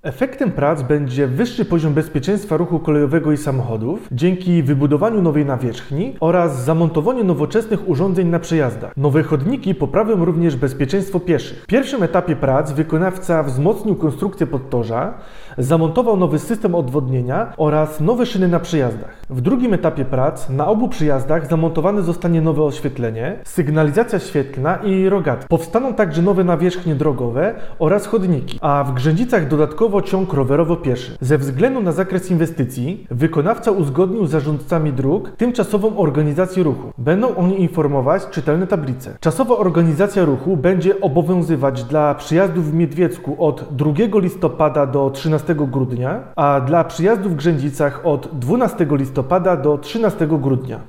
Efektem prac będzie wyższy poziom bezpieczeństwa ruchu kolejowego i samochodów dzięki wybudowaniu nowej nawierzchni oraz zamontowaniu nowoczesnych urządzeń na przejazdach. Nowe chodniki poprawią również bezpieczeństwo pieszych. W pierwszym etapie prac wykonawca wzmocnił konstrukcję podtorza, zamontował nowy system odwodnienia oraz nowe szyny na przejazdach. W drugim etapie prac na obu przejazdach zamontowane zostanie nowe oświetlenie, sygnalizacja świetlna i rogatki. Powstaną także nowe nawierzchnie drogowe oraz chodniki, a w Grzędzicach dodatkowo ciąg rowerowo-pieszy. Ze względu na zakres inwestycji wykonawca uzgodnił z zarządcami dróg tymczasową organizację ruchu. Będą oni informować czytelne tablice. Czasowa organizacja ruchu będzie obowiązywać dla przyjazdów w Miedwiecku od 2 listopada do 13 grudnia, a dla przyjazdów w Grzędzicach od 12 listopada do 13 grudnia.